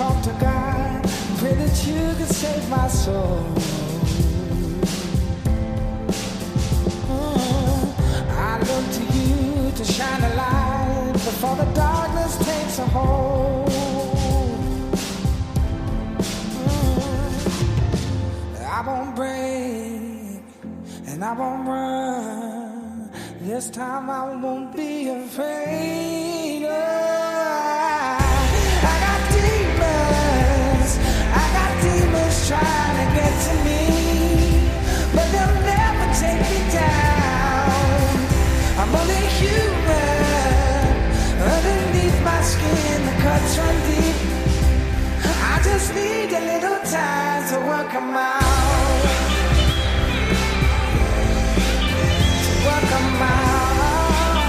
talk to God, pray that you could save my soul. I look to you to shine a light before the darkness takes a hold. I won't break and I won't run. This time I won't be afraid. I got demons trying to get to me, but they'll never take me down. I'm only human. Underneath my skin, the cuts run deep. I just need a little time to work 'em out. To work 'em out.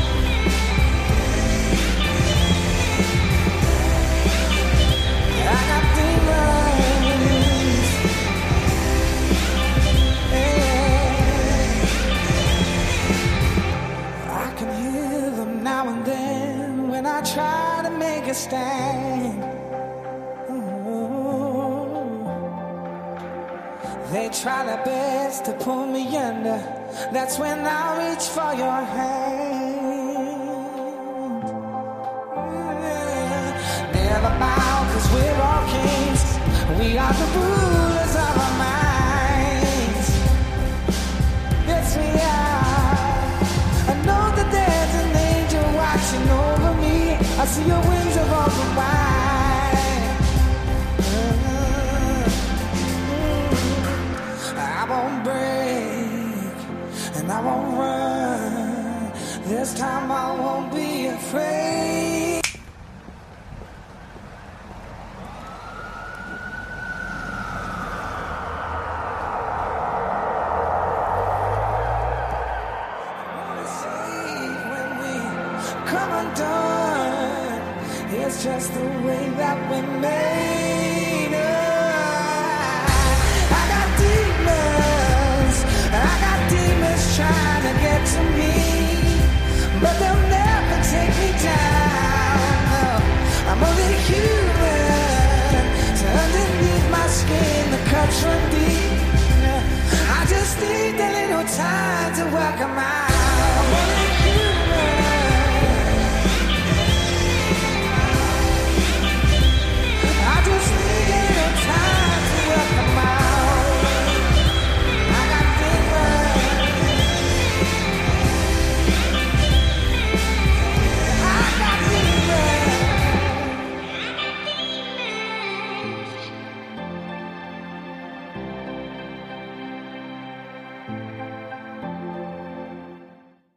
I got demons. Yeah. I can hear them now and then when I try to make a stand. They try their best to pull me under. That's when I reach for your hand. Never bow, 'cause we're all kings. We are the rulers of our minds. Yes, we are. I know that there's an angel watching over me. I see your wings of open wide. I won't break and I won't run. This time I won't be afraid. When we come undone, it's just the way that we made it. Trying to get to me, but they'll never take me down. I'm only human, so underneath my skin the cuts run deep. I just need a little time to work 'em out.